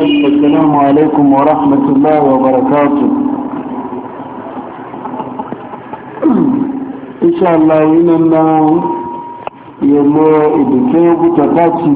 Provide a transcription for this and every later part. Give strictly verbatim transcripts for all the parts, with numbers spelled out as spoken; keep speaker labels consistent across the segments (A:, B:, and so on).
A: السلام عليكم ورحمة الله وبركاته. إن شاء الله إننا يلو إدكين بتكاتي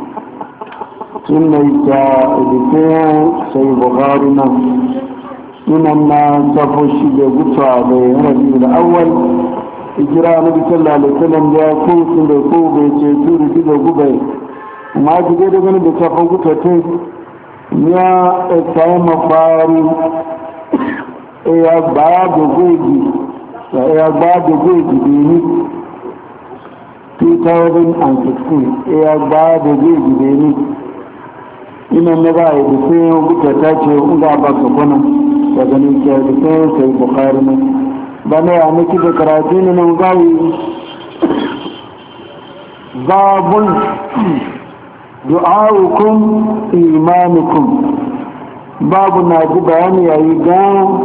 A: إننا إدكين سيبغارنا إننا تفوشي بغتوا بربيع الأول إجراء النبي صلى الله عليه وسلم جاء كوس لكوب يتسوري كده غبي ما جديد من بتفوق تتي يا إسحاق مفاري يا بعد جوجي يا بعد جوجي بيني two thousand sixteen يا بعد جوجي بيني ina na ba yi da sai buka ta ce uga ba su kuna da ganin ke da sai sai bukhari ne ba ne a miki da karatu ne nan gawi babun du'a'ukum imanukum babu na ji bayani yayi ga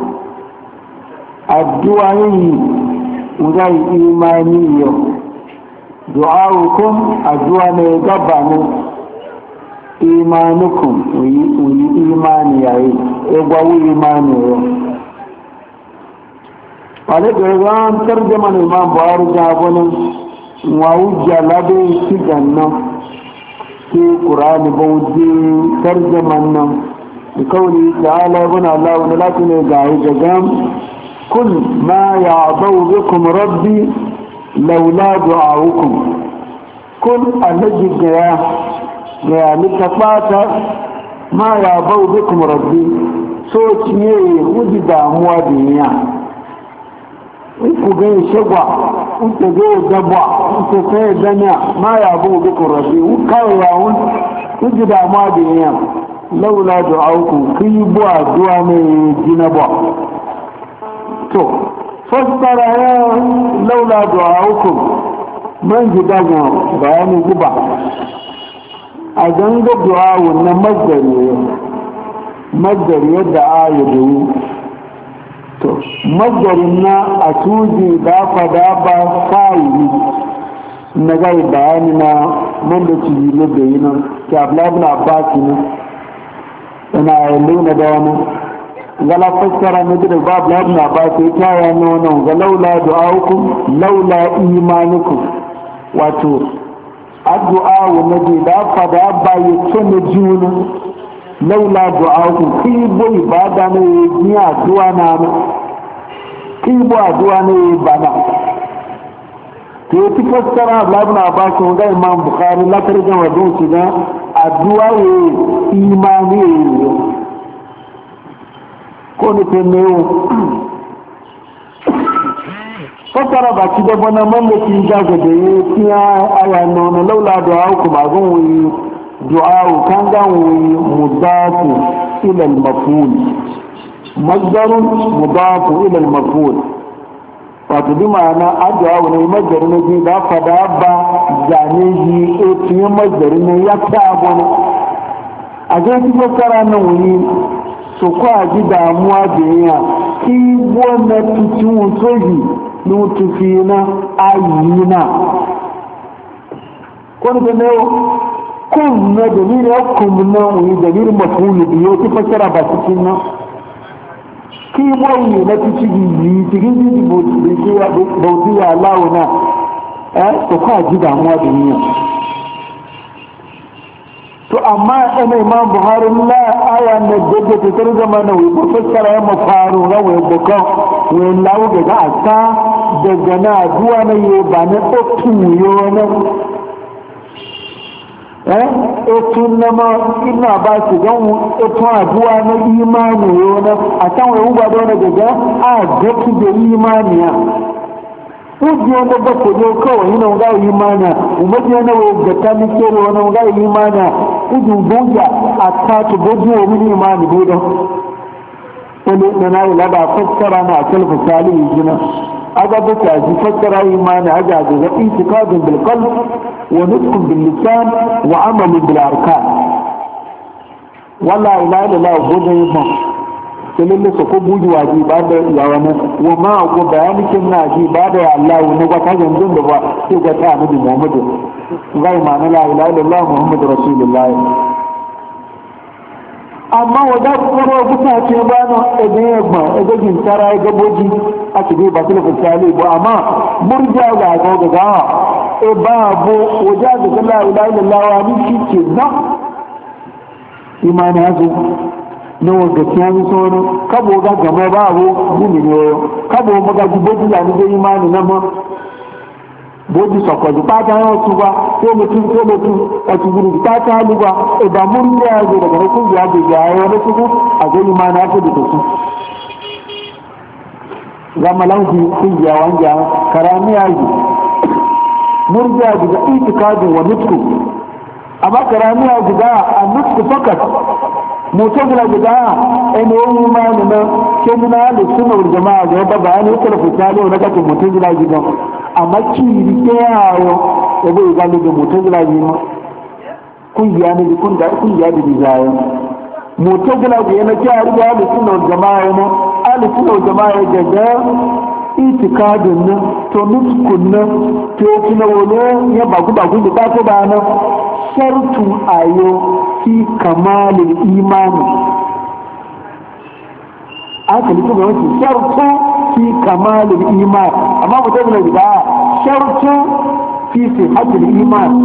A: addu'a yi ugai imani yo du'a'ukum addu'a ne gaba ne imanukum uyi imani yayi egwawu imani yo wale da ran tarjuma ne imam buhari jabonin wawu jalabe shi gannan في قرآن بودي ترجمة بقوله تعالى ابن الله ونلاكم يقعي جزام كل ما يعضو بكم ربي لولا دعاؤكم كل الذي جاء جاء لتفاتا ما يعضو بكم ربي سوچني وجد مواديا ku gai shagwa ku gai gabwa ku kai danya ma ya bu biku rabbi ku kai ya wun ku ji damuwa da yiya laula du'auku ki bu addu'a ne jina ba to fasara ya laula du'auku man ji daga bayani guba a ganga du'a wannan masdari masdari yadda ayyudu to majarin na a tuji da fada ba fa'ili na gai bayani na man da ci ne da yi nan ki ablabu na baki ne yana yi na da wani gala fassara na da ba ablabu na baki ta ya nuna ga laula du'a'ukum laula imanukum wato addu'a wa da fada ba ya tona juna laula du'a'ukum kibo ibada ne ni addu'a na kibo addu'a ne bana to yi fassara ibn Abbas ga Imam Bukhari la tarjuma wa don shi ga addu'a ne imani ne ko ne te ne fassara ba ki da bana mallaki ga ga da yi aya no laula du'a'ukum ba gon wi دعاء كان مضاف إلى المفعول مصدر مضاف إلى المفعول wato ma'ana addu'a wani mazari na ji da fada ba zane ji etinye mazari ne ya ta abu ne a zai fi fassara nan wani su kwa ji damuwa da yaya ki wanda cikin wutoji na wutufi na ayi na kwanu da ne kun na dalilin ya kumna wani dalilin mafulu biyo ki fassara ba cikin nan ki wani na cikin yi cikin jiji bauti ya launa eh to ka ji damuwa da niyya to amma ina imam buhari la aya na jaje ta tarjuma na wai fassara ya mafaru na wai boko wai lawo ga ata daga na duwa na yi ba na otu yo na eh otu nama ina ba su gan otu aduwa na imani yo na atan wai uba da wani daga a gatu da imaniya ujiya na ba ko yo kawai ina ga imana umajiya na wai gata ni kero wani ga imana ujun buja atatu bodu wa min imani bodo wani na na yi lada fassara na akalfa salihu jina aga buka ji fassara imani aga ga itikadun bil qalb wa nutqun bil lisan wa amalun bil arkan wala ilaha illallah bodo yima kelele so ko buji waji ba da yawana wa ma ko bayani kin na ji ba da Allah ne ga kajan din da ba sai ga ta annabi Muhammad gai ma la ilaha illallah muhammadur rasulullah amma wadda kuma kusa ce ba na ɗagen yagba ɗagen tara ya gaboji a cikin ba su da fasali ba amma murja ga ga ga gawa e ba bo wajen da zala ila ila lawa ni shi ke nan imani hazo na wagaciya ni sauran kabo ga gama ba abu gumi ne kabo maga jiboji da ni zai imani na ma boji sọ̀kọ̀jù pátá yóò tún wá tó lè tún tó lè tún ẹ̀tù gbùrù pátá lúgbà ìdàmú ní àgbè rẹ̀ fún ìyá àgbègbè ààrẹ lọ́sọ́kún àgbẹ̀yìn máa náà fòdì tòkún. Ramalanki fún ìyá wa ń jà karami àgbè murjiya daga itikadin wa nutku amma karami àgbè a nutku fakat mutazila guda ɗaya wani mani na kemina da suna jama'a da ya baba ya ne kula fitali na kafin mutazila gidan amma kiri ta yawo ya bai gano da mutazila ne ma kungiya ne da kungiya da bizayo mutazila da yana kyari da ya suna jama'a na ali suna jama'a da ga itikadin nan to nutkun nan to kina wani ya bagu bagu da ba ta ba nan shartun ayo fi kamalin imani aka litu ga wasu shartun fi kamalin imani amma mutum da gida shartun fi sihatul imani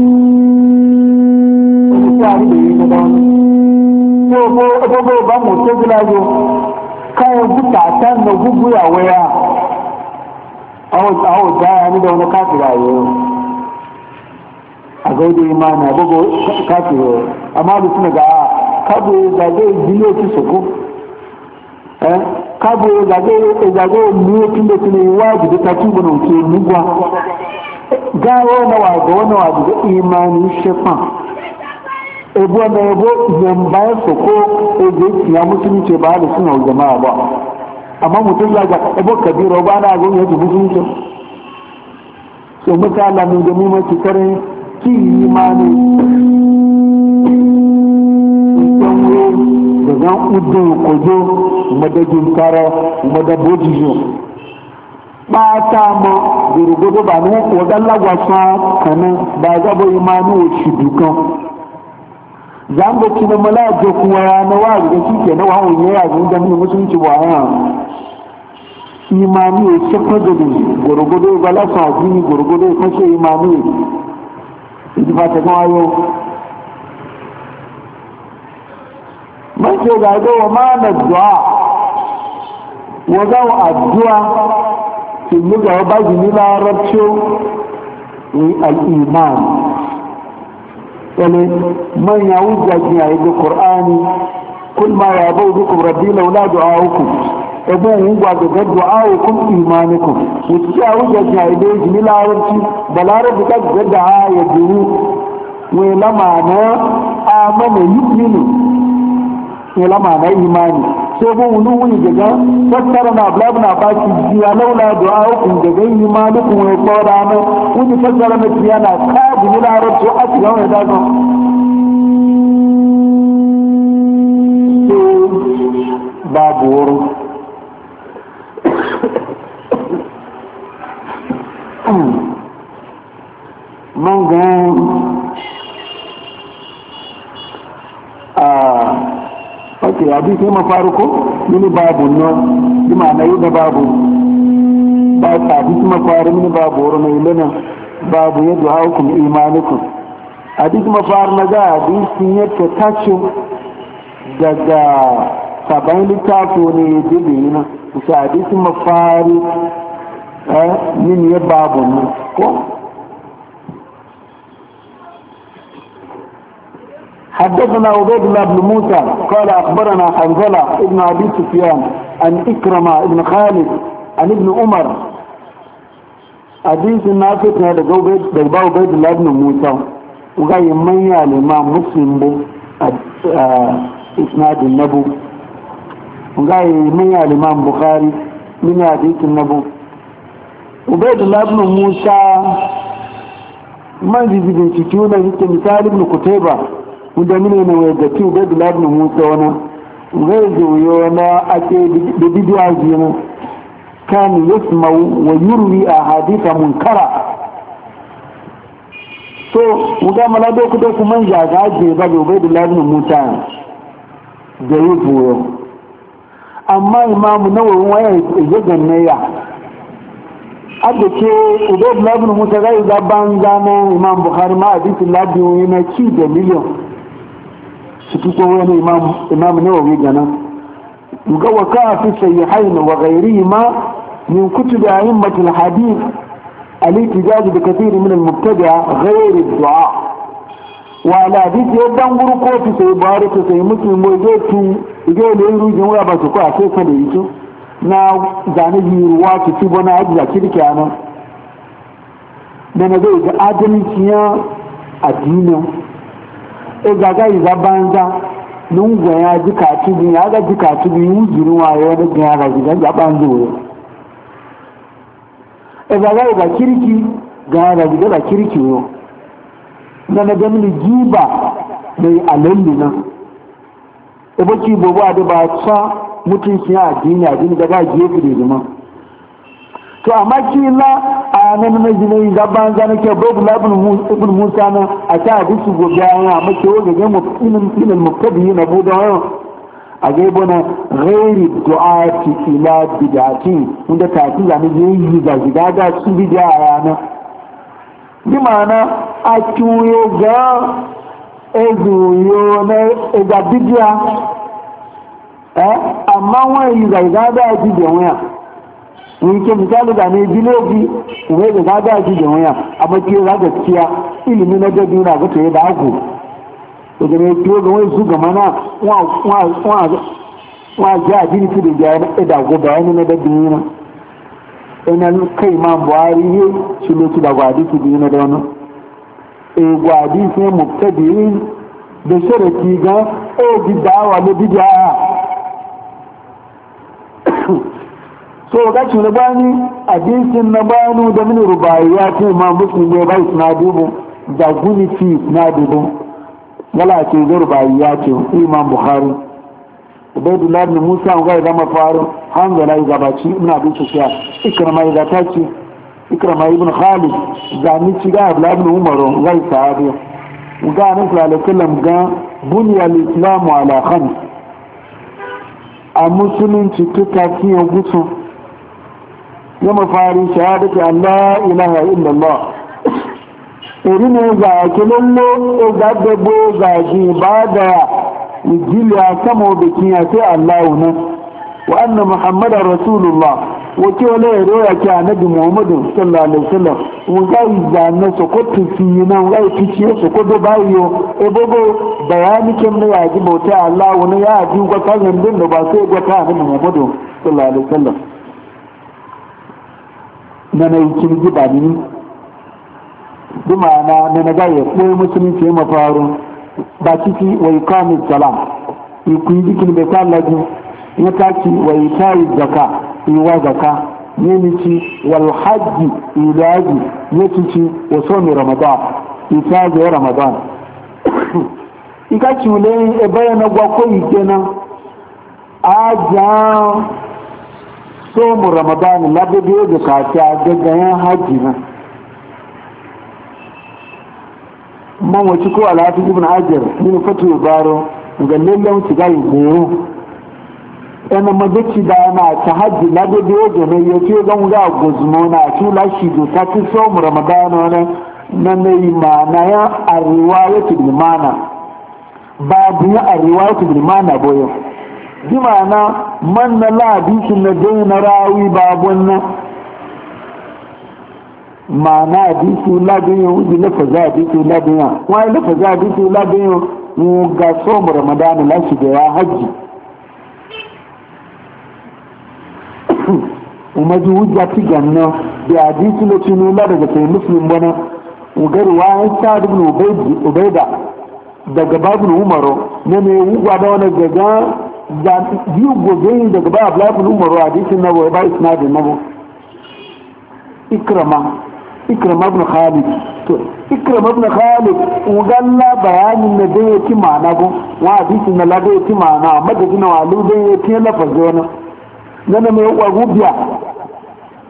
A: wani tsari da yi na da wani ko ko ba mutum da yo kayan bukatan na gugu ya waya awo daya ni da wani kafira yau a gaude imani abubu kafiro amma da suna ga kabo zage jino ci soko eh kabo zage zage ne kin da tuni wajibi ta tuba nan ke nugwa gawo na wa ga wani wa da imani shefan ebo na ebo yamba soko ego ya musulunci ba da suna jama'a ba amma mutum ya ga ebo kabira ba na ga yake musulunci so mutala mun da mu mace kare ki imani da zan udu kojo madagin karo madabojijo ba ta mo gurugudu ba ne ko dallagwa sa kanan ba ga bo imani o shi dukan zambo kina malaje kuwa ya na wa da kike na wa wani ya ga da mu musulunci ba ya imani o shafa da gurugudu ba la sa jini gurugudu kashe imani ba ta gawo man ce ga ga wa mana du'a wa ga addu'a kin ga ba jini la rabcho ni al-iman يعني من يعود جاء القرآن كل ما يعبو بكم ربي لولا دعاؤكم أبوه هو دعاؤكم إيمانكم وتجاوز جاء من العرب بلا رب قد دعا يدعو ولما أنا آمن يؤمن ولما أنا إيماني سيبون ونوه جاء فسرنا أبلابنا باكي جاء لولا دعاؤكم جاء إيمانكم ويقورانا وني فسرنا كيانا كاد من العرب سوء يوم يدازم بابور من قام ok hadisi ma faruko mini babu no di ma nayi da babu ba hadisi ma faru mini babu woro mai lana babu ya du'a hukum imanikum hadisi ma faru na ga hadisi ya ta tace daga saban littafo ne ya jibi na kusa hadisi ma faru eh mini ya babu no ko حدثنا عبيد الله بن موسى قال اخبرنا حنظله ابن ابي سفيان عن اكرمه ابن خالد عن ابن عمر حديث النافع هذا عبيد عبيد الله بن موسى وقال من يا الامام مسلم بو اسناد النبو وقال من يا الامام بخاري من حديث النبو عبيد الله بن موسى ما يجي بنتيونا مثال ابن قتيبة wanda mine ne wai da kin da bilad na musa wana zai zuyo na ake da bidiya jina kan yasmau wa yurwi ahaditha munkara so wanda mala do ku da kuma jaga je ba do bai bilad na musa da yi buyo amma imamu nawawi waya ya ganne ya adda ke ubed labin musa zai ga banza na imam bukhari ma hadisin labiyo yana ci da miliyan su tuko wani imam nawawi gana ga waka fi sayyihain wa ghayrihima min kutub a'immat al-hadith al-ihtijaj bi kathir min al-mubtadi'a ghayr ad-du'a wa ala hadith yadan guru ko fi sai bari to sai muslim mo je tu ige le rujin wa ba su ko a sai ka da yito na zane yiwuwa ta ci wani ajiya kirki a nan da na zai ga adalciya addinin e gaga yi zabanza nungwa ya ji katubi ya ga ji katubi yi jiruwa ya wani gyara gidan zaban zuwa e gaga yi ga kirki gyara gidan da kirki yau na na gani giba mai alalli nan e baki bobo a da ba ta mutunci ya addini addini da ba gefe da zama to amma kila a nan na jinai gaban zana ke babu labin ibn musa na a ta hadisi gobe ayan amma ke wanda ga mu'minin ilal mubtadi na buda wa a ga bona ghairi du'ati ila bid'ati wanda ta ci zane yi ga gida da su bid'a yana bi ma'ana a tuyo ga ezuyo na ga bid'a amma wani zaiga da ji da waya wani ke misali da ne bilogi wani zaiga da ji da waya amma ke za gaskiya ilimi na gado na ga toye da haku daga ne ke ga wani su ga mana wa ji adini su da jaya na ɗada go bayani na da duniya ina kai ma buhari ne shi lokaci da gwadi su biyu na da wani e gwadi sai mubtadi'in da sharaki ga o bidawa da bid'a so ga shi na bani hadisin na banu da mini rubayya ce ma muslim ne bai na dubu da guni fi na dubu wala ce ga rubayya ce imam bukhari ubaydullah ibn musa ga da mafaru hanzala ga baci ina bin su ya ikrama ga ta ce ikrama ibn khalid ga ni ci ga abdullah ibn umar ga sahabi ga nan sallallahu alaihi wasallam ga bunya al-islamu ala khams a musulunci tuka fiye gusu ya mafari shahadati Allah ilaha illallah iri ne ga kilollo ga dabo ga ji ba da jiliya sama bikin ya sai Allah ne wa anna muhammadar rasulullah wace wale ya roya ke annabi muhammadu sallallahu alaihi wasallam mun ga izana sokoto fi nan ga fice sokoto bayo e bogo bayani kin ne ya ji bauta Allah wani ya ji ga kan din da ba sai ga ta annabi muhammadu sallallahu alaihi wasallam na na kin ji ba ni bi ma'ana ne na ga ya koyi musulunci ma faru ba ciki wa iqamis salam ku yi dikin da sallaji ya taki wa itayi zakka iwa zaka yemici wal hajji ilaji yetici wa somi ramadan itaji ramadan ika chule e bayana gwa ko ikena aja somu ramadan labe biyo da kata daga yan hajji na man wace ko alhafi ibn hajar min fatu baro ga lallan ci ga yi yana magaci da na ta hajji na da biyo da mai yace don ga gozmo na tula shi do ta ci so mu ramadan ne na mai mana ya ariwayatu bil mana babu ya ariwayatu bil mana boyo bi mana man na la hadisin na dai na rawi babun nan mana hadisi la biyo di la faza hadisi la biyo wai la faza hadisi la biyo mu ga so mu ramadan la shi da ya hajji umaji hujja ti ganna da hadisi lo tinu la daga sai muslim bana ugar wa sa'd ibn ubayda daga babu umaru ne ne wuga da wani gaga da biyu gobe daga babu ibn umaru hadisin na wa ba isnadin nabu ikrama ikrama ibn khalid to ikrama ibn khalid ugalla bayanin da dai yake ma'ana ko wa hadisin na la dai yake ma'ana madadin walu dai yake lafazi wannan nana mai wagubiya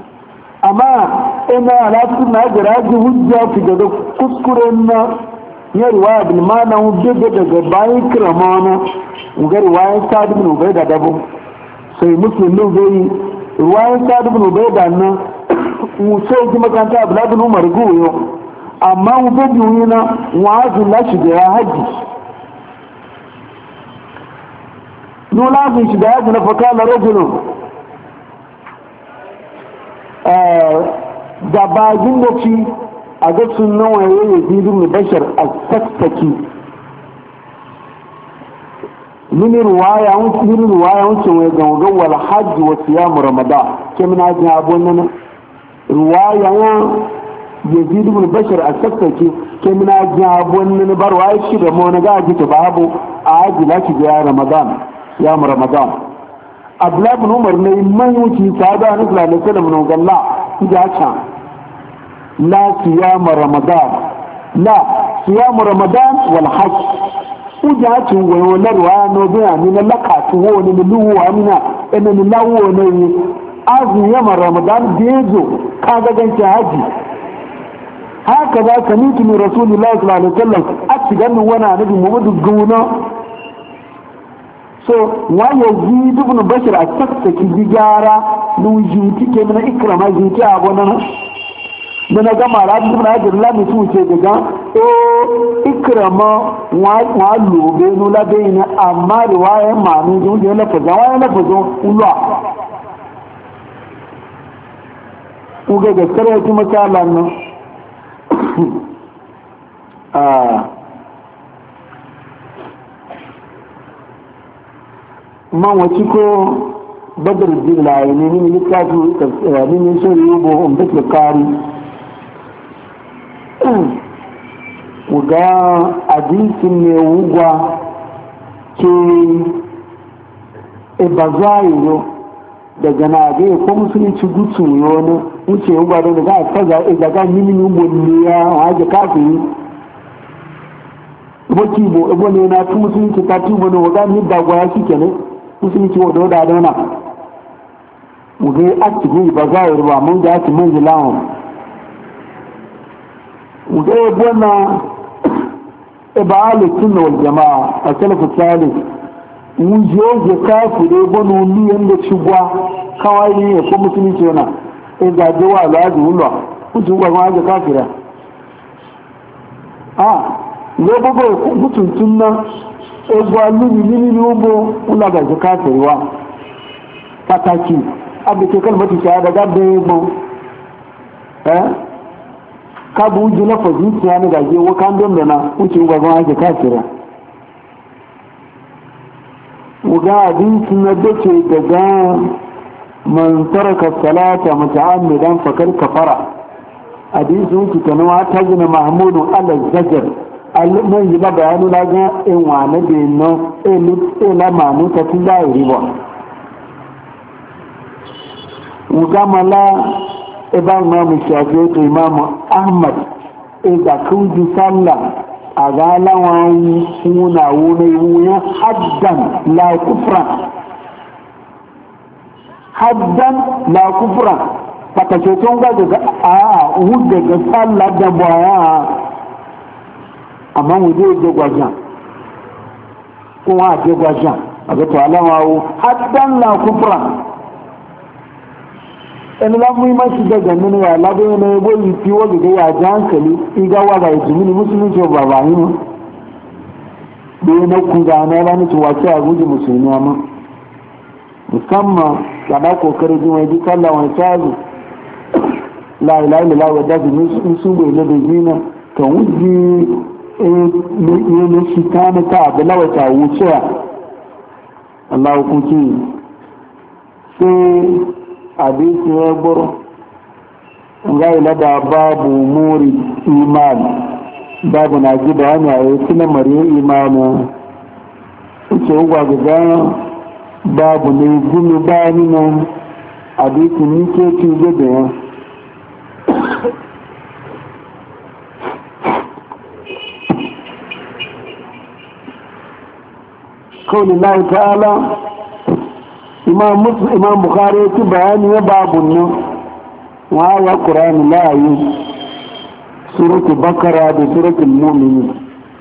A: amma ina alatu na jira ji hujja fi daga kuskuren na ya riwaya bil mana hu daga daga bayan kiramana ga riwaya sa'd ibn ubayda dabo sai muslim ne gai riwaya sa'd ibn ubayda nan mu sai ji makanta abdullah ibn umar goyo amma mu da biyu na wazu la shi da haji no la shi da haji na fakala rajulun da bagin da ci a ga sunan waye ya zidu mai bashar a sassaki mini ruwaya mini ruwaya wuce wai ga wal hajji wa siyam ramadan ke muna jin abun nan ruwaya ya yazidu mai bashar a sassaki ke muna jin abun nan bar waye shi da mu na ga ji ta babu a haji laki ga ramadan siyam ramadan abdullah ibn umar ne man wuce ta da annabi sallallahu alaihi wasallam no galla ya ta la siyam ramadan la siyam ramadan wal hajj uja ci wo na ruwa no bi ani na lakatu wo ni lu wa ni na ene ni lawo ne azu ya ramadan dejo kaga ganci haji haka za ka miki ni rasulullahi sallallahu alaihi wasallam a ci ganin wani annabi muhammadu guna so wa yazid ibn bashir a tattaki bigara luji tike mana ikrama jinki abona da na gama rabu ibn hajar la mutu ce daga o ikrama wa wa lobe no la be ni amma riwaya ma ni jin da lafaza wa lafazo ulwa uga ga kare ki misalan nan ah man wace ko badar jilaye ne ne littafi ne ne so yubo on da kari uga hadisin ne wugwa ke e bazayo daga na ga ko musulunci gutsu yo ne wuce wugwa da ga kaza e daga nimi ni ya haje kafi boki bo ebo ne na tu musulunci ta tubo ne waga ni dagwa ya shike ne musulunci wa da dauna mu dai akiji ba za yi ruwa mun da ake mun jilawun mu dai bona ibali sunna wal jamaa a salafu salih mu je je kafu dai bonu ni yanda cigwa kawai ne ko musulunci na e ga je wa laji ulwa ku ji gwa ma ga kafira ah ne gogo mutuntun nan egwu alúmi nínú ugbo ụlọgazi káfíìwá pàtàkì agbèké kọlùmọ́tì ṣe àdágá bẹ́ẹ̀ gbọ́n ẹ́ káàbù ojú lọ́fọ̀dù tí a nígbàgbé owó kándó mẹ́na ń ṣe gbogbo ajé káfíìrà wuga abinci na dace daga man taraka salata muta'ammidan fakar kafara hadisi wuce kanawa ta gina mahmudu ala zajar alman yi ba bayanu na ga in wane da yin ila manu ta fi zahiri ba wuga mala iba imamu shafi to imamu ahmad iga kuji sallah a galawan suna wuni wuyan haddan la kufran haddan la kufran pàtàkì tó ń gbàgbé a wù daga sallah da baya amma mu je je gwajan kuma a je gwajan a ga to alama wo haddan la kufra en la mu ma shi daga nan ya la be ne bo yi fi wo ga ya jan kali iga wa ga yi mini musulmi ce ba ba yin be na ku da na ba ni to wace a guji musulmi amma musamman ya da kokari din wai duk Allah wani tazi la ilaha illallah wa da bi sun bai da dina to wuji ne shi ta na ta abu na wata wuce Allah hukunci sai abinci ya buru ga ila da babu muri imani babu na ji da wani a yi suna mariya imani ce ugwa guda babu ne gumi bani nan abinci ni ke ci gaba ya قول الله تعالى إمام مسلم إمام بخاري بيان باب النوم وهو قرآن الله سورة بقرة بسورة المؤمنين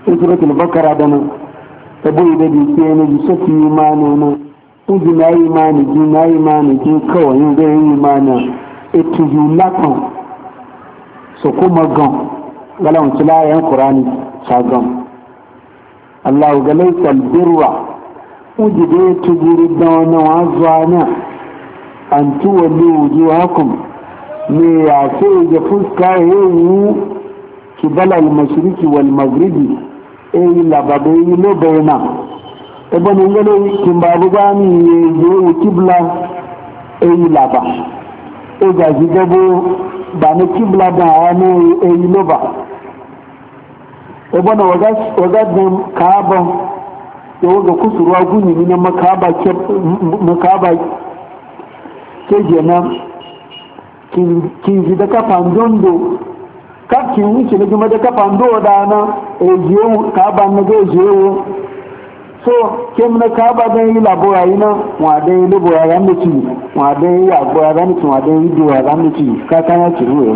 A: suratul bakara da nan tabo da bi ke ne ji saki imani na uji na imani ji na imani ji kawai yin zai yi imani etu ju lakan so kuma gan galan tilayen qur'ani sagan Allah ga laysal birra uji da tuguri da wani wazwana an tuwalli wujuhakum me ya ce ga fuska yayin kibala al-mashriqi wal maghribi eh lababe yi lo bayna ebe ni ngale kimbabu gani ye kibla eh laba e ga jigabo ba na kibla da ne eh lo ba ebe na waga waga dan kaaba to ga kusurwa guni ne makaba ke makaba ke jena kin ji da kafan dondo kafin wuce na gima da kafan do da na ejiyewu kaba na ga ejiyewu so kem na kaba da yi labora yi na wade yi labora ran da ci wade yi agbora ran da ci wade yi dowa ran da ci ka kan ya ci ruwa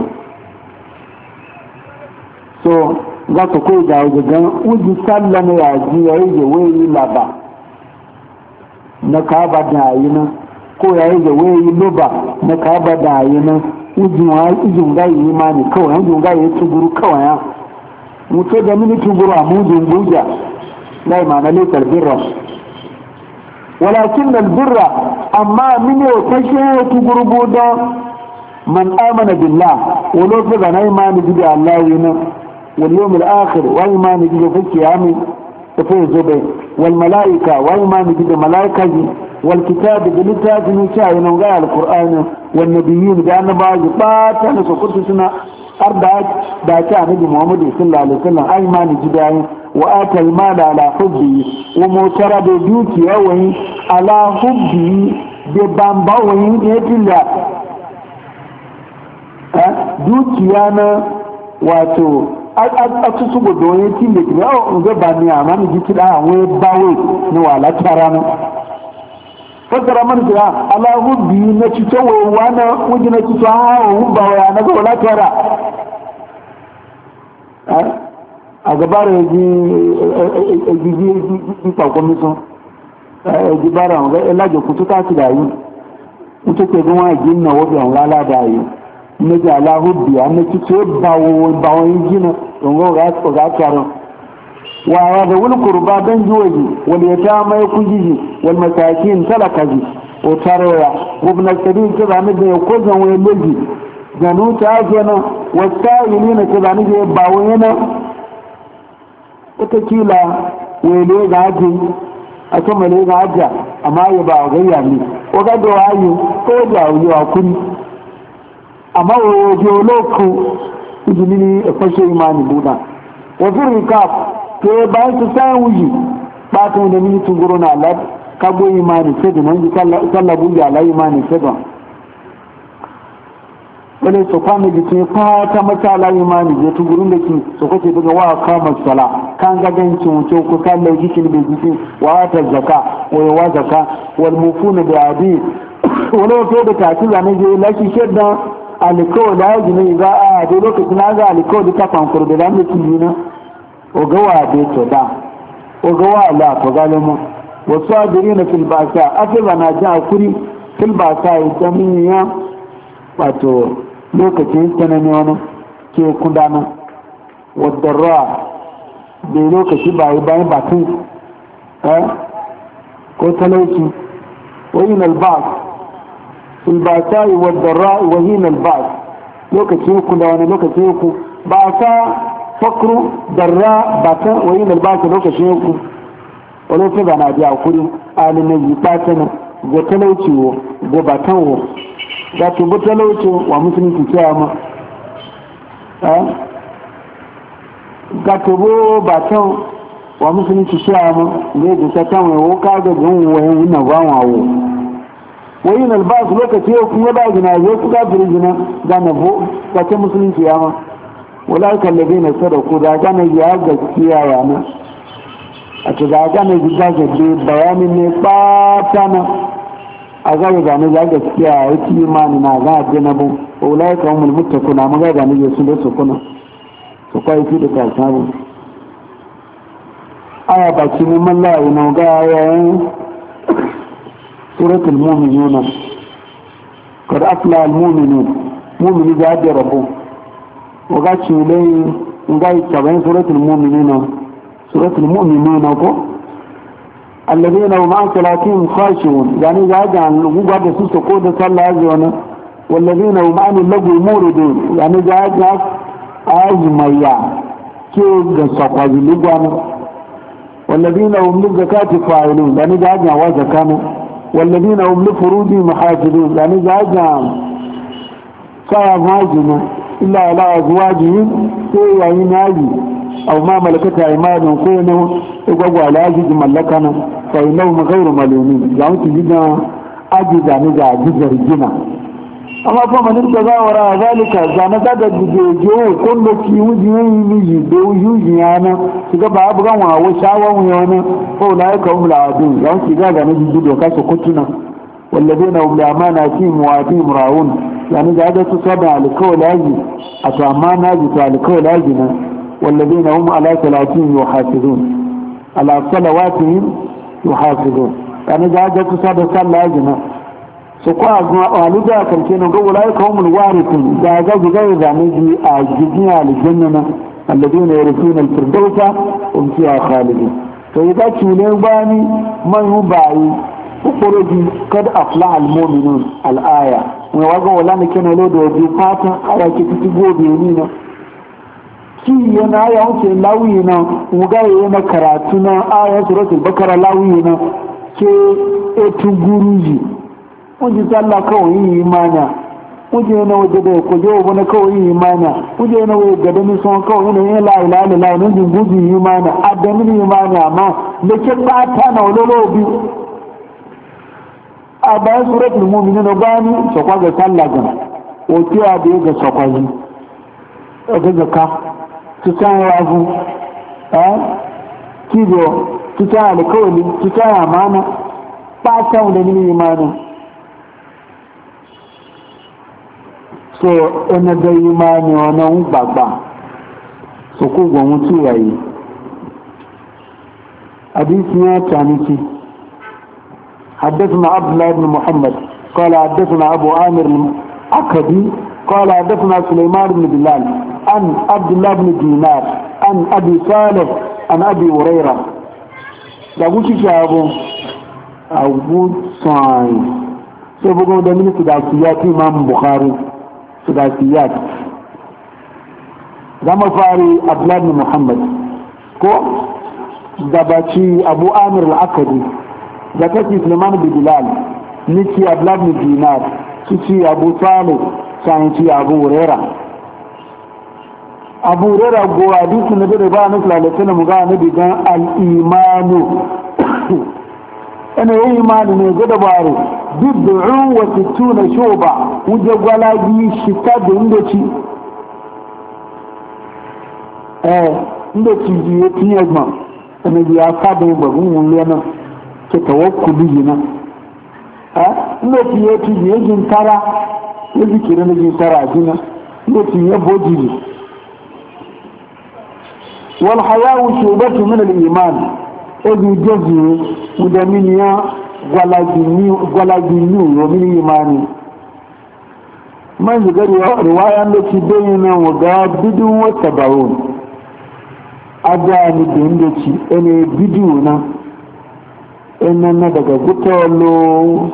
A: so ga ka koyi da wajen uji sallah na yaji ya yi yawe yi laba na kaba da yi na ko ya yi yawe yi loba na kaba da yi na ujin gayi imani kawai ujin gayi ya tuguru kawai ya mutu da mini tuguru a mujin guja na imana lekar birra walakin albirra amma mini wa kashe ya tuguru buda man amana billah walo fi zana imani gida Allah yi na wal yawmil akhir wa imani gida fi kiyami ta fi zobe wal mala'ika wa imani gida mala'ika ji wal kitabi da littafin shayi na ga alqur'ani والنبيين بأن بعض باتنا سقط سنة أربعة باتا نبي محمد صلى الله عليه وسلم أيمان جداي وآتى المال على حبه وموتر بجوتي أوي على حبه ببامبوي يتلا دوتي أنا واتو atutu gbogbo onye tí lè gbé ọ̀ ǹgbẹ́ bá ní àmà ní jíkí láwọn báwé ní wà látara náà fasara man da alahu bi na cito wa wana wuji na cito ha hu ba wa na ga la tara a gabar ji ji ji ji ta ko miso ji bara ga ela je kutu ta ti da yi kutu ke gwa ji na wo bi on la da yi ne ga alahu bi an cito ba wo ba wo ji na don ga ko ga taro wa da wani kurba dan jiwaji wal yatama ya kujiji wal masakin talakaji o taraya ibn al-sabil kaza ne da ko zan waye leji ganu ta kenan wasailina kaza ne da ba wayena ita kila wele ga ji a kuma ne ga aja amma ya ba gayya ne o ga da wayi ko da wuyi wa kuni amma wo je loku idini e fashe imani buda wa zurikaf ke bayan su sayan wuji ɓatan da mini tunguro na Allah kagbo imani sai da nan ji sallabu ya la imani sai da wani su kwana jikin fata mata la imani je tungurun da ki su kwace daga wa kama sala kan ga gancin wuce ku kan da jikin bai jikin wa ta zaka wa wa zaka wal mufuna da adi wani wato da tafi zane je laki shedda aliko da yaji ne ga a dai lokacin na ga aliko da ta fankur da lamu na ogawa be to da ogawa la to galemo wasabirina fil basa afiba na ja kuri fil basa jami'a wato lokacin sanane wani ke kudana wadarra da lokaci bai bayan batun eh ko talauci wayin albas fil basa wadarra wayin albas lokacin ku da wani lokacin ku basa fakru darra bata wayin albasa lokacin ku wani fi bana biya kuri alimin yi patana go talauci wo go batan wo da to go talauci wa musulunci cewa ma eh ga to go batan wa musulunci cewa ma ne go ta tan wo ka ga gun wayin na gwanwa wo wayin albasa lokacin ku ya ba gina yo ku ga birgina ga na bo ka ta musulunci ya ma walaika alladhina sadaku da gane ya gaskiya yana a to da gane ya gaskiya bayanin ne patana a ga ga ne ya gaskiya yake imani na ga janabu walaika humul muttaquna mun ga ne su da su kuna su kai fi da ta samu aya baki ne man la ina ga yayin suratul mu'minuna kad afla al mu'minun mu'mini ga da rabo waga cile ngai tabayin suratul mu'minuna suratul mu'minuna ko alladheena hum an salatihim khashi'un yani ga ga guga da su ko da sallah zuwa والذين هم عن اللغو موردون يعني ga ga azmaya ke ga sakwazi lugwana والذين هم للزكاة فاعلون يعني جاءنا وزكانا والذين هم لفروجهم محافظون يعني جاءنا صار ماجنا إلا على أزواجهم كي يناجي أو ما ملكت أيمانهم كونه يقوى على أجد ملكنا فإنهم غير ملومين يعني تجدنا أجد يعني جاء جزر الجنة amma fa manin da za wara zalika zana da da jeje kullu ki wuji yi da wuji yana kiga ba abu gan wawo shawon yana ko la ka um la adu yan kiga ga nabi dudo ka so kutuna walladina hum li amanatihim wa atihim raun yani da da su sada alkawlaji ata amana ji ta alkawlaji na walladina hum ala salatihim yuhafizun ala salawatihim yuhafizun yani da da su sada sallaji na su kwa walida karshe na gogo lai kawmul warithun da ga ga zane ji a gidin aljanna na alladina yarithuna alfirdausa hum fiha khalidun to idan kine bani man hubai ukoroji kad afla almu'minun alaya wa waga wala ne kana lo da ji fata aya ke fiti gobe ni na ki yana ya wuce lawi na uga yana karatu na aya suratul bakara lawi na ke etuguruji kuji sallah kawai yi imana kuje na waje da kuje wani kawai yi imana kuje na waje gada ni son kawai ne yin la ilaha illallah ne jin guji yi imana adami ni imana amma da ke bata na walolo bi a bayan suratul mu'minin bani sokwa ga sallah ga o tiya da ga sokwaji ga zakka su san wazu eh kido su ta alkawali su ta amana bata da ni imana so ẹni bẹ yí máa ní ọ̀nà ń gbàgbà sókò gbọ̀n tí wà yìí àdísì yẹn tàníkì حدثنا عبد الله بن محمد قال حدثنا أبو عامر الأكدي قال حدثنا سليمان بن بلال عن عبد الله بن دينار عن أبي صالح عن أبي هريرة دعوتي شابو أبو صالح سيبقوا دمين سداسيات إمام بخاري sudasiyat zama fari abdullahi bin muhammad ko gabaci abu amir al-akadi da kaci suleiman bin bilal niki abdullahi bin dinar su ci abu salih sani ci abu huraira abu huraira go hadisi na da ba na sallallahu alaihi ga na digan al-imanu ana yi imani ne ga dabaru bid'u wa sittuna shuba wuje gwalaji shita da inda ci eh inda ci ji ya tiye ma ana ji ya fada ba gun lena ke tawakkuli ne eh inda ci ya ci ji yin tara ya zikira na jin tara jina inda ci ya boji wal haya'u shubatu min al-iman ebi jeji mudaminiya gwalagini yomin imani man ziga riwayan da ci bayyana waga bidin wata barun adani da inda ci ene bidiyo na ene na daga gutolo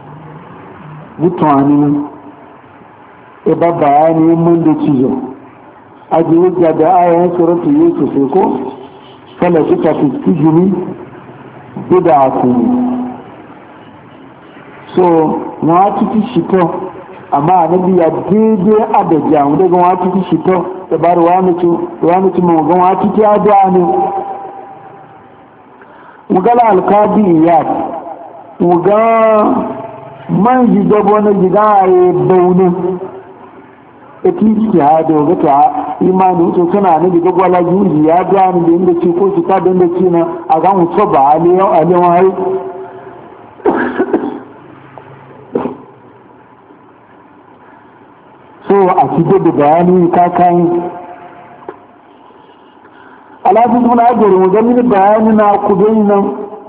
A: gutwani eba bayani mun da cizo aji wujja da ayan suratu yusuf sai ko kala suka fi sijini bid'atu so na titi shito amma annabi ya daidai adadi a wanda gan wata titi shito da bar wani ci wani ci mu gan wata titi adani mugala alqadi ya muga man ji dabo na jigaye bauna eti ki hado ga ta imani to kana ne daga gwala juji ya ga ni da inda ce ko shi ta da inda ce na a ga mu so ba ali ali wai so a ci da bayani ka kai alafi suna ajiyar wajen bayani na kudin nan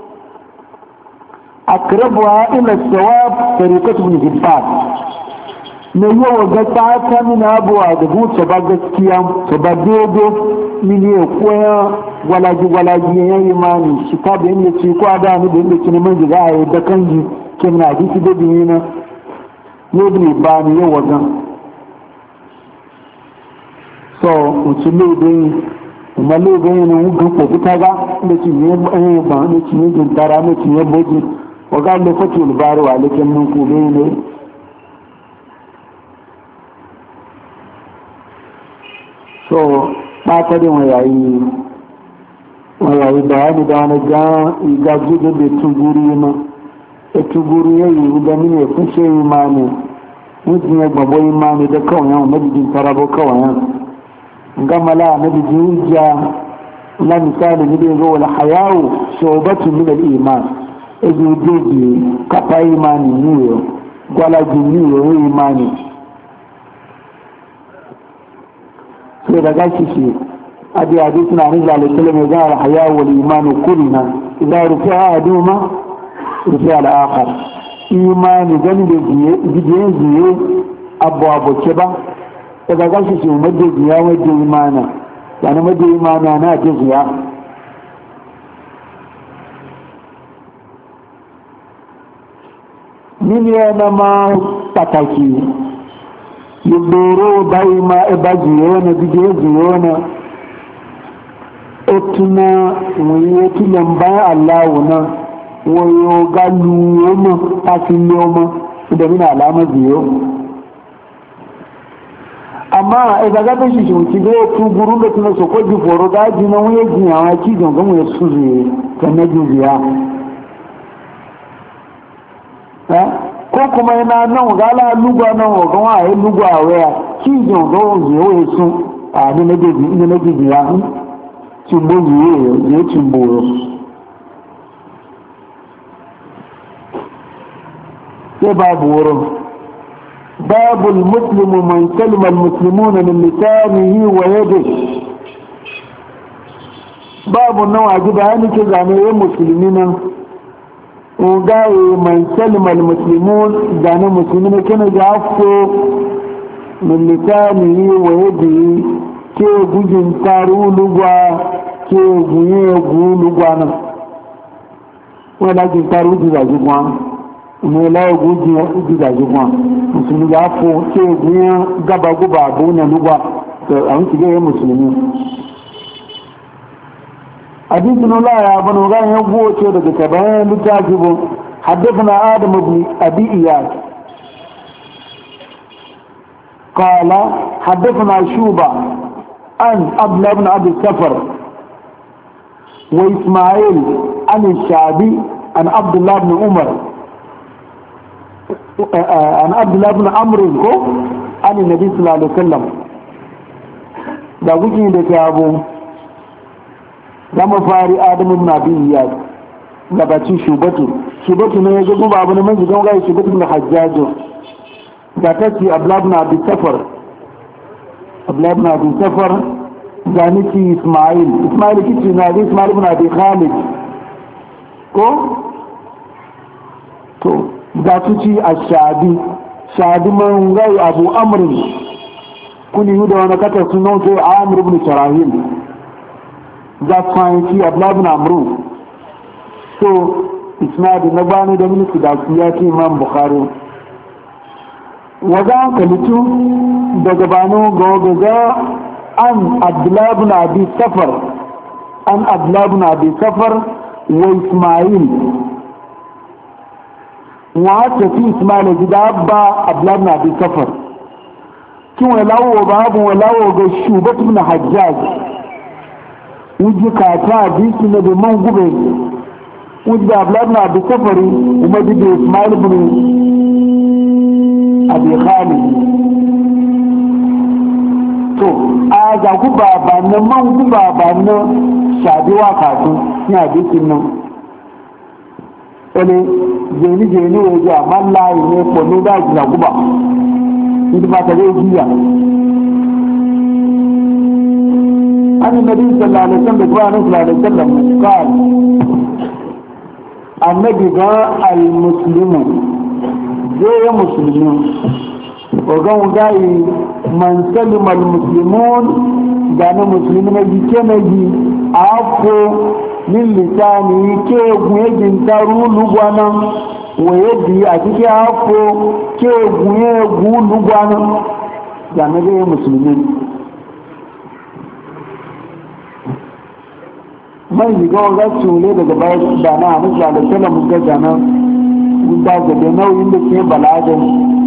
A: akrabuwa ila shawab tarikatu bin hibban na yawa ga ta mina abuwa da buce ba gaskiya ta ba dodo mini ya koya gwalaji gwalaji ya yi mani shi ta da yadda ce ko da ni da yadda ce neman jiga a yi da kanji ke na jiki da biyu na yadda ba ni yawa gan so wuce laifin kuma laifin yana wugan ko kuta ga da ci ne ba da ci ne gintara da ci ne boji wa ga da fake ulbari wa lakin nan ko bai ne so ɓata da wayayi wayayi bayani da wani ga igaji da bai tuguri ma e tuguri ya yi da mini ya kushe imani mutum ya gbabo imani da kawai yawon majijin tarabo kawai yawon gamala na biji hujja na misali ne da zo wal hayawu shobatu min al iman ezu deji kafa imani niyo gwalaji niyo imani sai da gashi shi adi adi suna rin zalikai mai zara haya wal imanu kulna idza rufi'a aduma rufi'a al-akhar imani gani da jiye jiye jiye abu abu ke ba daga gashi shi madda jiya madda imana yana madda imana na ta jiya nini yana ma pataki yubero bai ma eba jiyona bidiyo jiyona etuna wuyi etulen bayan allahu na wayo galu yoma tasin yoma da mina alama jiyo amma eba gaba shi shi wuci zai tu guru da tuna so kwaji foro gaji na wuye jiyawa ki gangan ya su zuye kan na jiziya ko kuma yana nan gala lugwa nan wa gan wa yi lugwa waya ki jon go yo we sun a ni na debi ni na debi ya ti mo yi yo ti mo ke babu woro babu almuslimu man salima almuslimuna min lisanihi wa yadihi babu nawa ji bayani ke zane ya musulmina ugaye man salima almuslimun zane musulmina kana jafo min lisanihi wa yadihi ke gujin taru lugwa ke gunye gu lugwa nan wala jin taru jizaji gwa ne la guji jizaji gwa musulmi jafo ke gunye gaba guba bu na lugwa to an kige musulmi حديثنا لا يا ابن وغان يقول كده كتابين لتاجبه حدثنا آدم بن أبي إياس قال حدثنا شوبة عن عبد بن أبي السفر وإسماعيل عن الشعبي عن عبد الله بن عمر عن عبد الله بن عمرو عن النبي صلى الله عليه وسلم da wuce da kyabo zama fari adamu na bin ya gabacin shubatu shubatu ne ya gugu babu na manzi don gai shubatu na hajjajo da ta ce ablab na bin safar ablab na bin safar zaniki ismail ismail kici na bin ismail na bin khalid ko to da su ci a shabi shabi man gai abu amrin kuni yi da wani katar sunan sai amir ibn sharahil za kwanci ablabin amru so isnadi na bani da minisi da su ya ce imam bukhari waga kalitu daga banu gogaga an abdullabin abi safar an abdullabin abi safar wa ismail wa tafi ismail gida ba abdullabin abi safar kin walawo babu walawo ga shubatu na hajjaj wuji kata hadisi na da man gube wuji da abu na abu safari kuma ji da ismail bin abi khalid to a ga ku baba na man ku baba na shabiwa katu ni hadisin nan ele jeni jeni waje amma layi ne ko ne da ji ku ba ni ba ta zai jiya عن النبي صلى الله عليه وسلم صلى الله عليه وسلم قال النبي قال المسلم زي مسلمين وقال قال من سلم المسلمون قال مسلمين يجي عفو من لسانه كيف يجن ترو لغوانا ويدي أتكي عفو كيف يجو لغوانا قال زي مسلمين mai riga wa cule daga bayan da na hannun da salam ga jana da ga da nauyin da ke balagan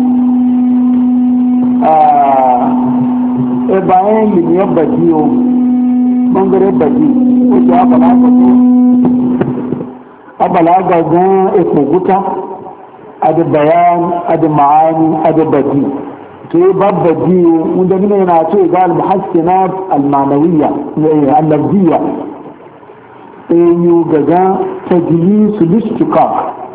A: a bayan limiyar bajiyo bangare baji ko ta balaga ko a balaga ga ikoguta a da bayan a da ma'ani a da baji to yi babba jiyo wanda nuna yana ce ga al-muhassinat al-manawiyya al-lafziyya ɗanyu gaga ta jini su listika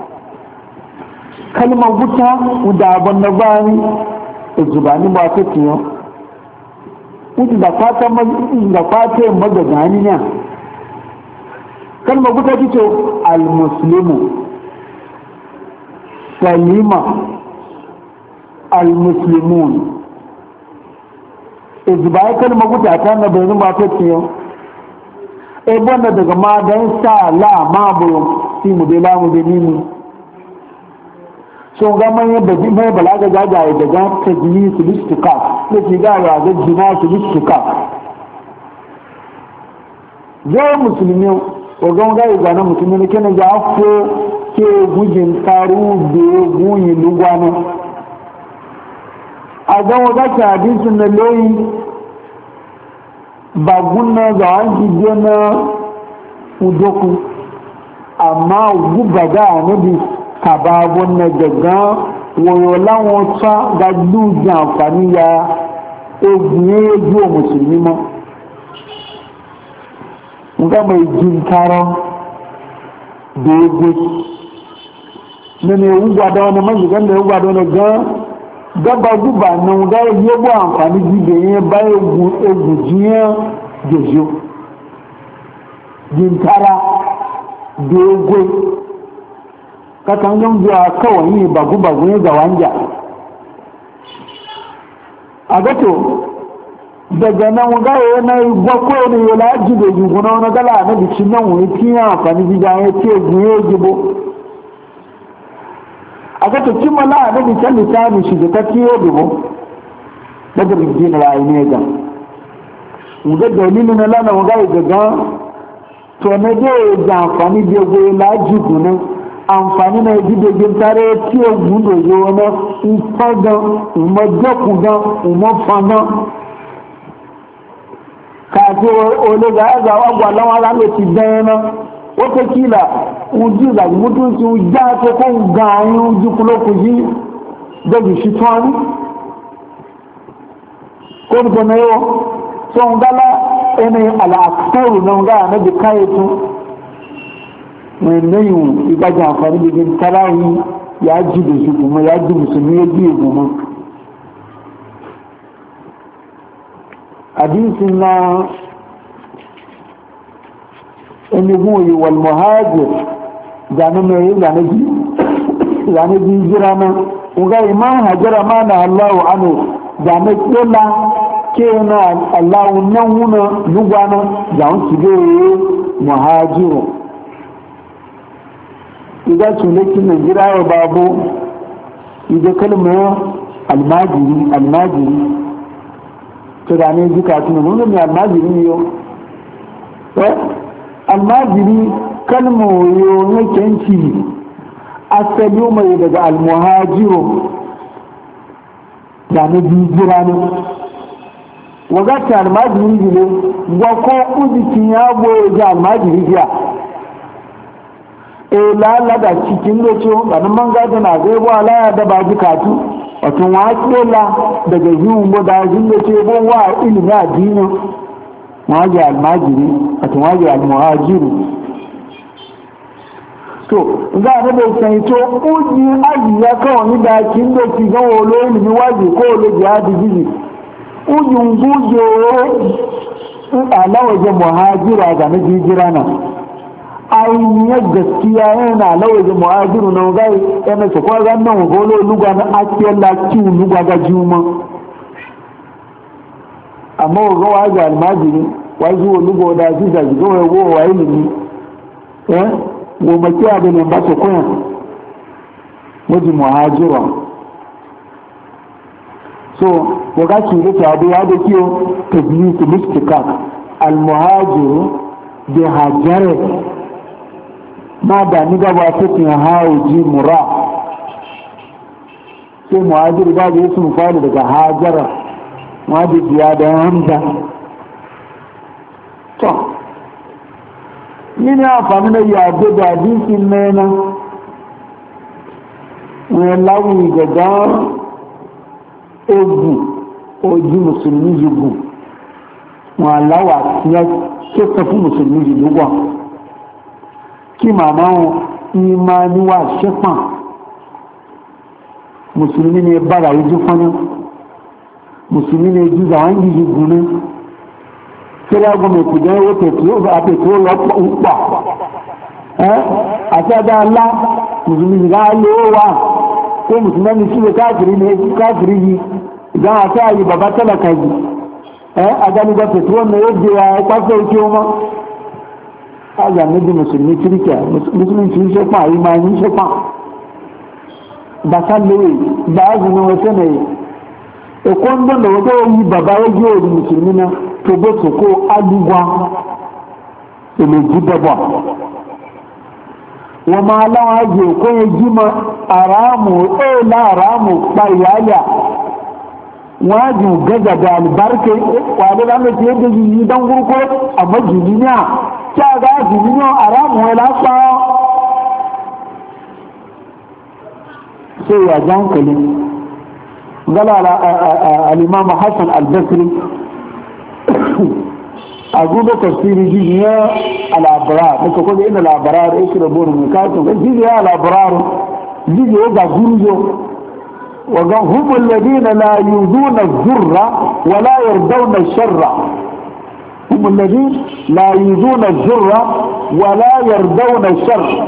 A: kalmar wuta da abin na bani da zubani ba ta tiyo wuta da fata da fata yin magagani ne kalmar wuta ta ce al-muslimu salima al-muslimun zubai kalmar wuta ta na bayanin ba ta tiyo ebon da daga ma don sa la ma bu si mu dai lamu da nini so ga man yadda mai balaga jajaye daga tajli su listika da ke ga ya ga jina su listika zai musulmi o ga ga ga na musulmi ne kenan ga ko ke gujin taru da guyi lugwana a ga ga ta hadisin na loyi ba gunna ga wanki gona udoku amma guba ga anabi kababon na daga woyo lawon ta ga dujan amfani ya egun eju musulmi ma nga mai jinkara da ego na ne ugwa da wani majigan da ugwa da wani ga gaba guba nan ga yabo amfani gibe yin ba egu jiyan jejo jinkara dogo kakan yan zuwa kawai yi bagu bagu ne ga wanja a gato daga nan ga yana gwakwa ne ya laji da juguna wani gala na bikin nan wani kiyan amfani gida ya ce guye gibo a ga cikin mala da bikin lisani shi da ta kiyo dubu daga bikin ra'ayi ne ga ga dalilin na lana ga ga to na je da amfani da goyi laji gunan amfani na yi da gin tare kiyo gundo yo na ufaga umajakuga umafana ka ce ole ga ga agwa lawa la lo ti dana watakila uji da mutunci uja ko ko gayin uji kulo kuji da shi twani ko ko na yo so ngala ene ala aktaru na nga na bi kayetu mai nayu igaja amfani da gin tarayi ya ji da shi kuma ya ji musulmi ya ji kuma hadisin na enigun wal muhajir zane mai zane ji zane ji jira na uga iman hajara ma na Allahu anu zane kila ke na Allahu nan huna lugwana zan ci be muhajiru idan sunakin nan jira wa babu idan kalmar almajiri almajiri to da ne jika tuna mun ne almajiri ne yo eh almajiri kalmoyo na kenci asali mai daga almuhajiru da na bijira ne wagata almajiri ne wako uzikin ya goye ga almajiri biya e lalada cikin locho ba nan man gada na zai bo alaya da ba jikatu wato wa kela daga yiwu bo da jin locho bo wa ilimi addini waje almajiri wato waje almuhajiru to ga da bai sai to uji aji ya kawo ni da kin do ki ga wolo ni waje ko lo jihadi bizi uji nguje lawaje muhajira ga na jijira na ainihin gaskiya yana lawaje muhajiru na gai yana su kwa zan nan golo lugwa na akiyar lakiyu lugwa ga juma amma wa gawa ga almajiri wa zuwa lugwa da su da zuwa ya gowa wa ilimi eh wo makiya da ne ba su kuna wajen muhajira so waga ki da ta da da kiyo tabliq mistikak al muhajiru bi hajare ma da ni ga ba ta tin haji mura sai muhajiru da ya sun fara daga hajara ma da biya da hamza to ni ne amfani da yadda da dinkin ne na wani lawi gaga ogun ojú mùsùlùmí yìí gùn wọn aláwà tí a kéfẹ́ fún mùsùlùmí yìí ló wà kí màmá wọn ní máa níwà ṣẹ́pà mùsùlùmí ni bára ojú fọ́nà mùsùlùmí ni ojú àwọn yìí gùn ní kíra gómìnà ìpìlẹ̀ owó tẹ̀tù àpètò lọ́pọ̀ ń pà àti àdá ńlá mùsùlùmí yìí ká ló wà ko musulmani shi ne kafiri ne kafiri yi idan a sa yi baba talaka yi eh a gani da fitowar na yadda ya kwafe yake ma a zane da musulmi kirkiya musulunci shi kwa yi ma yi shi kwa ba sallewe ba azumin wasu ne e kwandon da wata yi baba ya yi wa musulmi na to ba su ko alugwa ilo gidaba wọ́n máa láwọn ajé kó yẹ jímọ̀ àràmù éèlà àràmù pa ìyálẹ̀ wọ́n á jù gẹ́gàdà àlùbáríkẹ́ wàdé lámẹ́ tí ó dé yìí dán gúrúkú àmọ́ jìnnì ní à tí a gá jìnnì ní àràmù ẹ̀ lápá ṣe ìyàjá ń kẹlẹ̀ gálà alìmáàmù Hassan al-Basri aguba tafsiri jiya al-abrar muka ko inda al-abrar yake da burin mu ka to jiya al-abrar jiya ga gurjo wa ga hum alladhina la yuzuna az-zurra wa la yardawna ash-sharra hum alladhina la yuzuna az-zurra wa la yardawna ash-sharra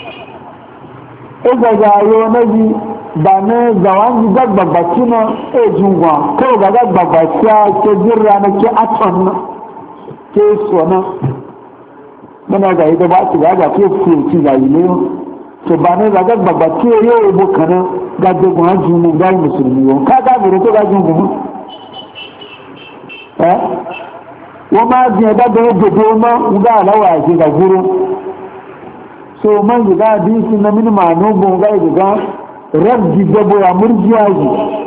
A: ega ga yo naji ba ne zawangi gagba bakina e jungwa ko ga gagba bakia ke jirra na ke aton ke sona mana ga ida ba ki ga ga ke ku ki ga ile to ba ne ga ga ba ke yo bo kana ga de ko haju mu ga musulmi yo ka ga buru to ga jun mu eh wo ma bi da do do do ma ga lawa ki ga guru so man ga bi ki na min ma no bo ga ga rabbi gabo ya murjiyaji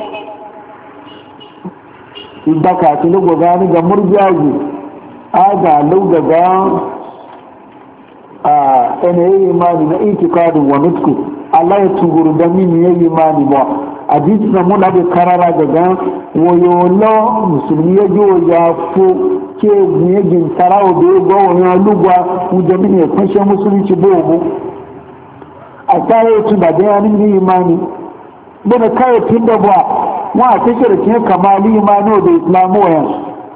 A: idaka ti lo go ga ni ga murjiyaji aga laugaga a yanayin imani na itikadin wa nutku Allah ya tuguru da mini ya yi imani ba a jisi na muna da karara daga wayola musulmi ya ji ya fo ke guyegin tarawa da ya ga wani alugwa wujen mini ya kwashe musulunci bobo a kayan tu da da yanin yi imani bane kayan tun da ba wa a kashe da ke kamali imani da islamu wayan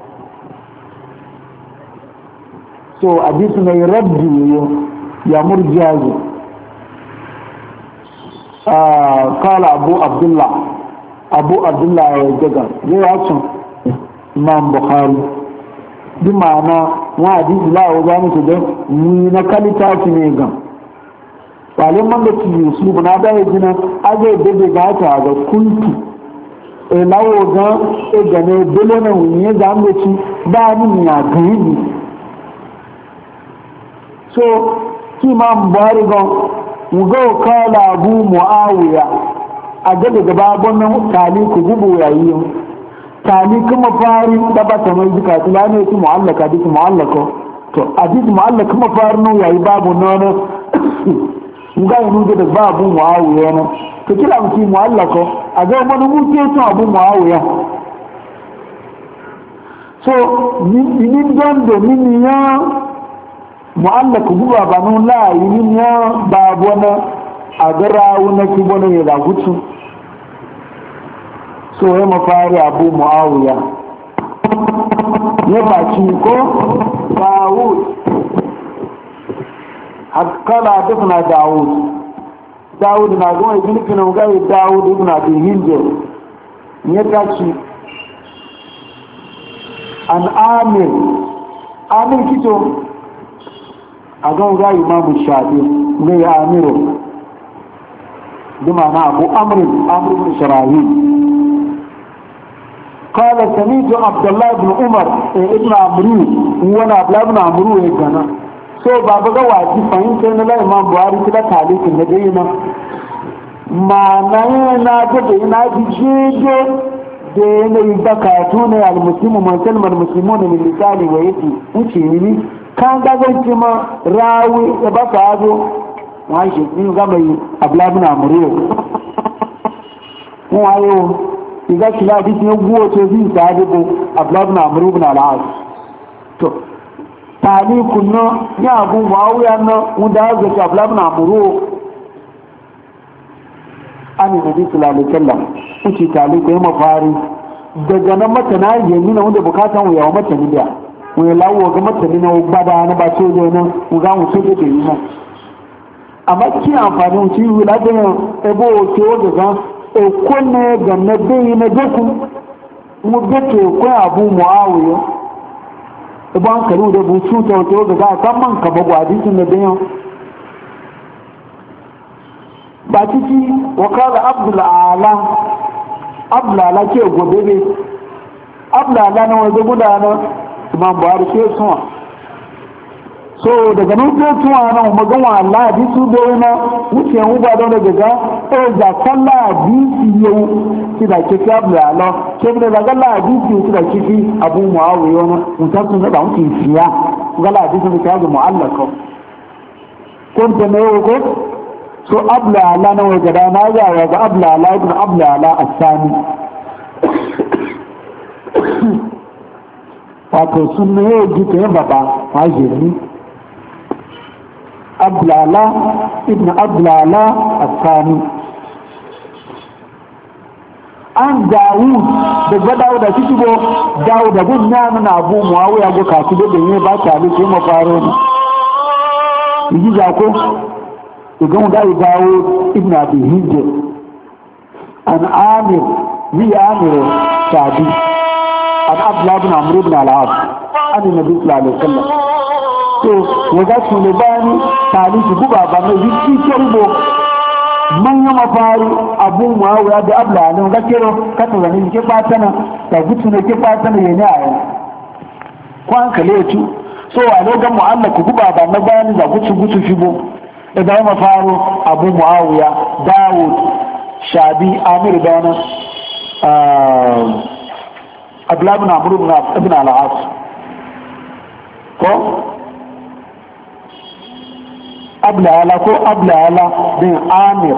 A: so hadisi mai raddi ya murjiyaji kala abu abdullah abu abdullah ya jaga ya yacin imam bukhari bi ma'ana wa hadisi la'awa za mu shiga ni na kalita su ne gan walin man da ci yusu na da ya jina aga bebe ga ta ga kuntu e lawo ga e gane dole na wunye ga mu ci ba ni ya gani so ki imam buhari gan ngo kala abu muawiya a ga daga babon nan tali ku gubu yayi tali kuma fari da ba ta mai duka tilane ki muallaka duk muallaka to hadith muallaka kuma fari no yayi babu nan nga yi da babu muawiya na to kila mu ki muallaka a ga mun mu ke to abu muawiya so ni ni don do min ya mu'allaka guba ba nun la yin ya babu na a garawo na ki bane ya gutu so ya mafari abu muawiya ya baci ko Dawud kala dafna Dawud Dawud na goma ibn kinan ga Dawud ibn Abi Hind ya taci an Amir Amir kito a ga ga Imam Shafi ne ya Amiru bima na Abu Amr Amr ibn Sharahi قال سميت عبد الله بن عمر ابن عمرو وانا عبد الله بن عمرو ya gana so baba ga waji fahimta na lai Imam Buhari kida talikin da dai na ma na na ga da ina ji jeje da ne bakatu ne al-muslimu man salma al-muslimuna min lisani wa yati uci ni kan ga ga ma rawi da baka zo wa shi ni ga mai Abdullah ibn Amru ko ayo iga kila hadisi ne guwo to zai sahibu Abdullah ibn Amr ibn al-As to tali kunno ya Abu Muawiya no wanda ga ta Abdullah ibn Amr ani nabi sallallahu alaihi wasallam uci tali ko mafari daga nan mata na yemi wanda bukatan wuya mata ni da wai lawo ga mata ni na bada na ba so ne nan ku ga mu so da yi nan amma ki amfani ci wula da ebo ke ga okone ga na bai na doku mu dake ko Abu Muawiya iban karu da bucu ta wato ga kan man ka bagwa hadisin na bayan ba ciki wa kala Abdul Ala Abdul Ala ke gobe ne Abdul Ala na wanda gudana Imam Buhari ke suwa so daga nan sai tuwa nan magan wa Allah hadisu da yana wuce mu ba don daga ga eh da sallah hadisi yau kida ke ka bla Allah ke da daga Allah hadisi kida ke fi Abu Muawiya na mutan sun da wuce fiya ga Allah hadisi da ga mu'allaka ko da ne ko so abla Allah na waje da na ga ga abla Allah ibn abla Allah as-sani wato sunna yau gita baba hajiri Abdulala ibn Abdulala Asani an Dawud da ga Dawud da kike go Dawud da gun na na Abu Muawiya go ka kide da ne ba ta ne kuma faro ne yi ja ko idan ga Dawud ibn Abi Hind an Amir ni Amir Sabi an Abdullah ibn Amr ibn al-As an Nabi sallallahu alaihi wasallam so waga tuni bani tali su guba ba mai jiki kirbo manyan mafari Abu Muawiya da Abla ne ga kero ka to ganin ke fatana da gutu ne ke fatana yana aya kwan kale tu so a ne ga mu'alla ku guba ba na bani da gutu gutu shibo da mafaro Abu Muawiya Dawud Shabi Amir dana ah Abdullah ibn Amr ibn al-As ko Abla ko Abla bin Amir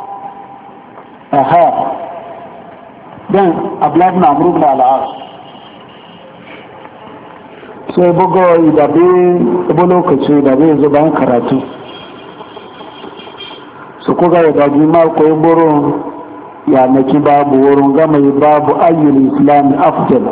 A: aha dan Abla ibn Amr ibn al-As so bugo idabe ibo lokaci da bai zo bayan karatu so ko ga da ji ma ko boro ya naki babu wurin gama babu ayyul islam afdal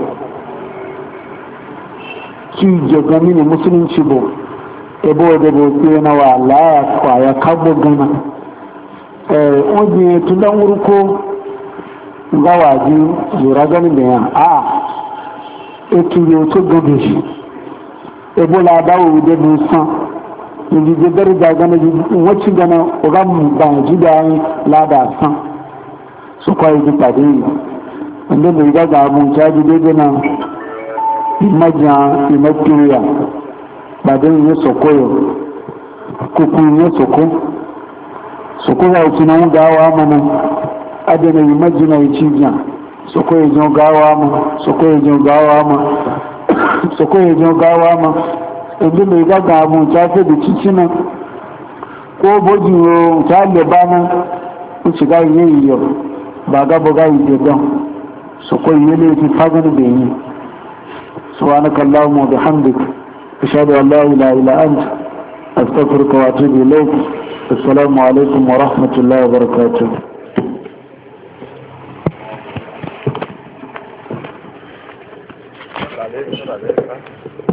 A: ki ga mini musulunci bo ebo da boke na wala kwaya kabo gana eh oje tudan urko ga waji zura ganin da yan a etu yo to gobe shi ebo la dawo da busan yi da daraja gana ji wacce gana ga mu ba ji da la da san su kwai ji tade wanda bai ga ga mu ta ji da na imaja imakiya badan ya sokoyo kuku ya soko soko ya tuna gawa mana adana yi majina yi cijiya soko ya jo gawa ma soko ya jo gawa ma soko ya jo gawa ma inda mai gaga abu ta fi da cicina ko boji yo ta lebana ku shiga yi yau ba gaba ga yi don soko yi ne fi fagen da yi subhanakallahumma wa bihamdika أشهد أن لا إله إلا أنت أستغفرك وأتوب إليك السلام عليكم ورحمة الله وبركاته.
B: ba zai ba